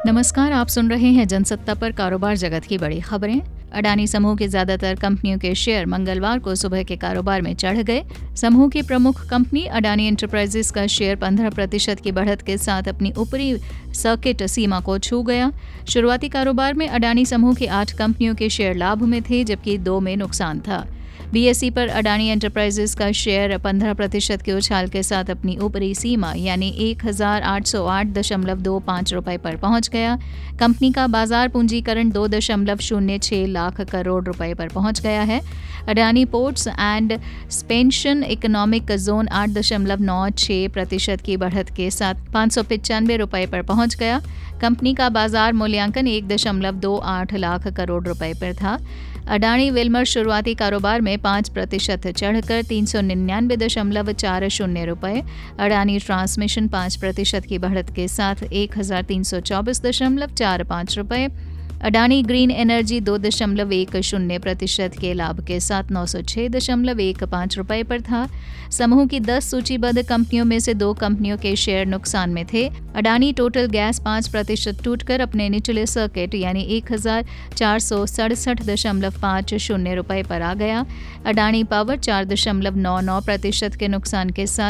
नमस्कार, आप सुन रहे हैं जनसत्ता पर कारोबार जगत की बड़ी खबरें। अडानी समूह के ज्यादातर कंपनियों के शेयर मंगलवार को सुबह के कारोबार में चढ़ गए। समूह की प्रमुख कंपनी अडानी एंटरप्राइजेस का शेयर 15% की बढ़त के साथ अपनी ऊपरी सर्किट सीमा को छू गया। शुरुआती कारोबार में अडानी समूह की 8 कंपनियों के शेयर लाभ में थे, जबकि 2 में नुकसान था। बीएसई पर अडानी एंटरप्राइजेस का शेयर 15% के उछाल के साथ अपनी ऊपरी सीमा यानी 1808.25 रुपए पर पहुंच गया। कंपनी का बाजार पूंजीकरण 2.06 लाख करोड़ रुपए पर पहुंच गया है। Adani ports and special economic zone 8.96% की बढ़त के साथ 595 रुपए पर पहुंच गया। कंपनी का बाजार मूल्यांकन 1.28 लाख करोड़ रुपए पर था। अडानी विल्मर शुरुआती कारोबार में 5% चढ़कर 399.40 रुपए, अडानी ट्रांसमिशन 5% की बढ़त के साथ 1324.45 रुपए, अडानी ग्रीन एनर्जी 2.10% के लाभ के साथ 906.15 रुपए पर था। समूह की 10 सूचीबद्ध कंपनियों में से 2 कंपनियों के शेयर नुकसान में थे। अडानी टोटल गैस 5% टूटकर अपने निचले सर्किट यानी 1467.50 रुपए पर आ गया। अडानी पावर 4.99% के नुकसान के साथ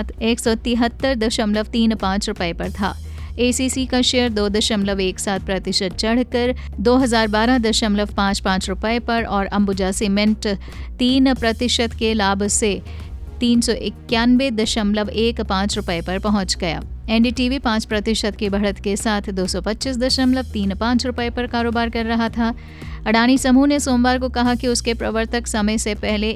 173.35 रुपए पर था। एसीसी का शेयर 2.17% चढ़कर 2012.55 रुपए पर और अंबुजा सीमेंट 3% के लाभ से 391.15 रुपए पर पहुंच गया। एनडीटीवी 5% की बढ़त के साथ 225.35 रुपए पर कारोबार कर रहा था। अडानी समूह ने सोमवार को कहा कि उसके प्रवर्तक समय से पहले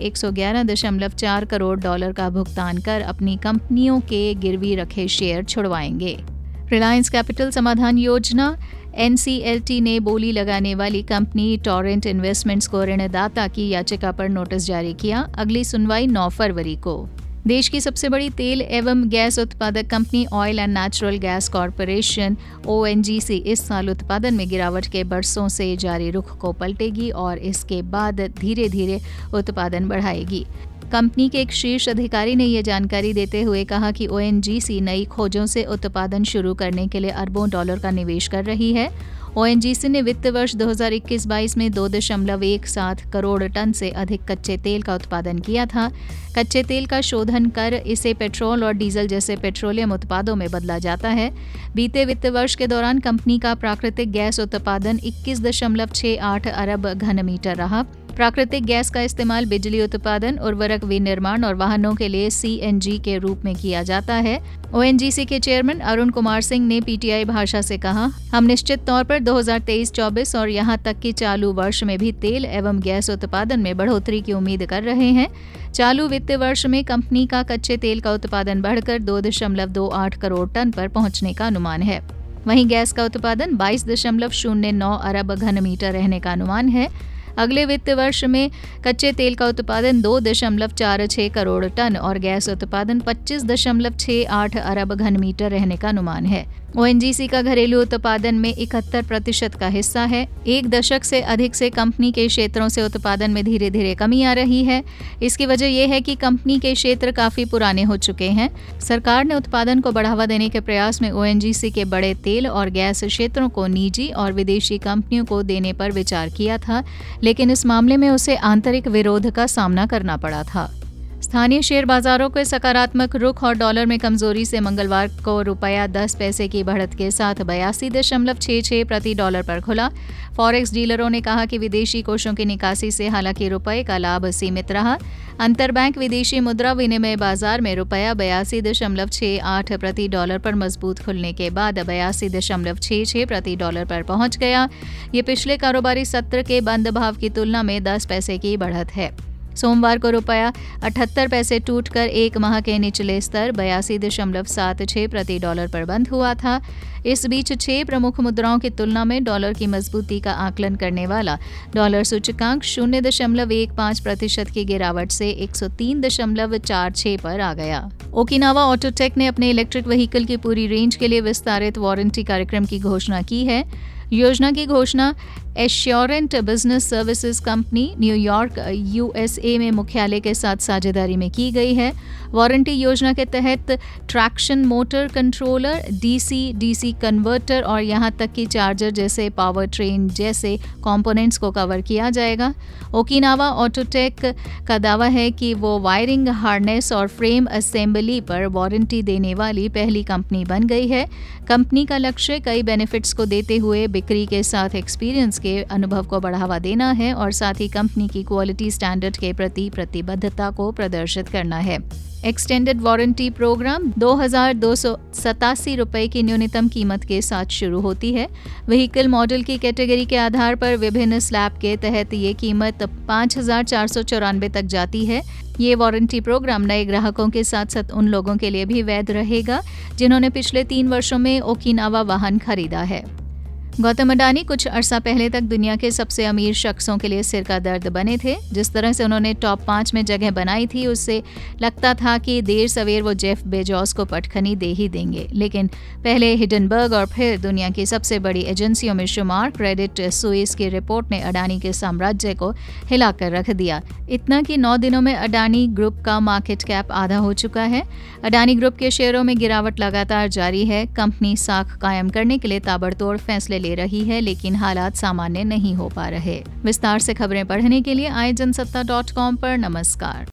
111.4 करोड़ डॉलर का भुगतान कर अपनी कंपनियों के गिरवी रखे शेयर छुड़वाएंगे। रिलायंस कैपिटल समाधान योजना एनसीएलटी ने बोली लगाने वाली कंपनी टॉरेंट इन्वेस्टमेंट्स को ऋणदाता की याचिका पर नोटिस जारी किया। अगली सुनवाई 9 फरवरी को। देश की सबसे बड़ी तेल एवं गैस उत्पादक company oil and natural gas corporation ONGC इस साल उत्पादन में गिरावट के बरसों से जारी रुख को पलटेगी और इसके बाद धीरे धीरे उत्पादन बढ़ाएगी। कंपनी के एक शीर्ष अधिकारी ने यह जानकारी देते हुए कहा कि ओएनजीसी नई खोजों से उत्पादन शुरू करने के लिए अरबों डॉलर का निवेश कर रही है। ओएनजीसी ने वित्त वर्ष 2021-22 में 2.17 करोड़ टन से अधिक कच्चे तेल का उत्पादन किया था। कच्चे तेल का शोधन कर इसे पेट्रोल और डीजल जैसे पेट्रोलियम उत्पादों में बदला जाता है। बीते वित्त वर्ष के दौरान कंपनी का प्राकृतिक गैस उत्पादन 21.68 अरब घन मीटर रहा। प्राकृतिक गैस का इस्तेमाल बिजली उत्पादन, उर्वरक विनिर्माण और वाहनों के लिए सीएनजी के रूप में किया जाता है। ओएनजीसी के चेयरमैन अरुण कुमार सिंह ने पीटीआई भाषा से कहा, हम निश्चित तौर पर 2023-24 और यहां तक कि चालू वर्ष में भी तेल एवं गैस उत्पादन में बढ़ोतरी की उम्मीद कर रहे हैं। चालू वित्त वर्ष में कंपनी का कच्चे तेल का उत्पादन बढ़कर 2.28 करोड़ टन पर पहुंचने का अनुमान है। वहीं गैस का उत्पादन 22.09 अरब घन मीटर रहने का अनुमान है। अगले वित्त वर्ष में कच्चे तेल का उत्पादन 2.46 करोड़ टन और गैस उत्पादन 25.68 अरब घन मीटर रहने का अनुमान है। ओएनजीसी का घरेलू उत्पादन में 71% का हिस्सा है। 1 दशक से अधिक से कंपनी के क्षेत्रों से उत्पादन में धीरे धीरे कमी आ रही है। इसकी वजह यह है कि कंपनी के क्षेत्र काफी पुराने हो चुके हैं। सरकार ने उत्पादन को बढ़ावा देने के प्रयास में ओएनजीसी के बड़े तेल और गैस क्षेत्रों को निजी और विदेशी कंपनियों को देने पर विचार किया था, लेकिन इस मामले में उसे आंतरिक विरोध का सामना करना पड़ा था। स्थानीय शेयर बाजारों के सकारात्मक रुख और डॉलर में कमजोरी से मंगलवार को रुपया 10 पैसे की बढ़त के साथ 82.66 प्रति डॉलर पर खुला। फॉरेक्स डीलरों ने कहा कि विदेशी कोषों की निकासी से हालांकि रुपये का लाभ सीमित रहा। अंतरबैंक विदेशी मुद्रा विनिमय बाजार में रुपया 82.68 प्रति डॉलर पर मजबूत खुलने के बाद 82.66 प्रति डॉलर पर पहुंच गया। ये पिछले कारोबारी सत्र के बंद भाव की तुलना में 10 पैसे की बढ़त है। सोमवार को रुपया 78 पैसे टूटकर एक माह के निचले स्तर 82.76 प्रति डॉलर पर बंद हुआ था। इस बीच 6 प्रमुख मुद्राओं की तुलना में डॉलर की मजबूती का आकलन करने वाला डॉलर सूचकांक 0.15% की गिरावट से 103.46 पर आ गया। ओकिनावा ऑटोटेक ने अपने इलेक्ट्रिक व्हीकल की पूरी रेंज के लिए विस्तारित वारंटी कार्यक्रम की घोषणा की है। योजना की घोषणा Assurant business services company New York USA में मुख्यालय के साथ साझेदारी में की गई है। वारंटी योजना के तहत traction motor controller, DC converter और यहां तक कि चार्जर जैसे पावर ट्रेन जैसे कंपोनेंट्स को कवर किया जाएगा। ओकिनावा ऑटोटेक का दावा है कि वो वायरिंग हार्नेस और फ्रेम असेंबली पर वारंटी देने वाली पहली कंपनी बन गई है। कंपनी का लक्ष्य कई बेनिफिट्स को देते हुए बिक्री के साथ एक्सपीरियंस के अनुभव को बढ़ावा देना है और साथ ही कंपनी की क्वालिटी स्टैंडर्ड के प्रति प्रतिबद्धता को प्रदर्शित करना है। एक्सटेंडेड वारंटी प्रोग्राम 2,287 रुपये की न्यूनतम कीमत के साथ शुरू होती है। व्हीकल मॉडल की कैटेगरी के आधार पर विभिन्न स्लैब के तहत ये कीमत 5,494 तक जाती है। ये वारंटी प्रोग्राम नए ग्राहकों के साथ साथ उन लोगों के लिए भी वैध रहेगा जिन्होंने पिछले 3 वर्षों में ओकिनावा वाहन खरीदा है। गौतम अडानी कुछ अरसा पहले तक दुनिया के सबसे अमीर शख्सों के लिए सिर का दर्द बने थे। जिस तरह से उन्होंने टॉप 5 में जगह बनाई थी उससे लगता था कि देर सवेर वो जेफ बेजोस को पटखनी दे ही देंगे, लेकिन पहले हिडनबर्ग और फिर दुनिया की सबसे बड़ी एजेंसियों में शुमार क्रेडिट सुइस की रिपोर्ट ने अडानी के साम्राज्य को हिलाकर रख दिया। इतना कि 9 दिनों में अडानी ग्रुप का मार्केट कैप आधा हो चुका है। अडानी ग्रुप के शेयरों में गिरावट लगातार जारी है। कंपनी साख कायम करने के लिए ताबड़तोड़ फैसले ले रही है, लेकिन हालात सामान्य नहीं हो पा रहे। विस्तार से खबरें पढ़ने के लिए आए जनसत्ता.com पर नमस्कार।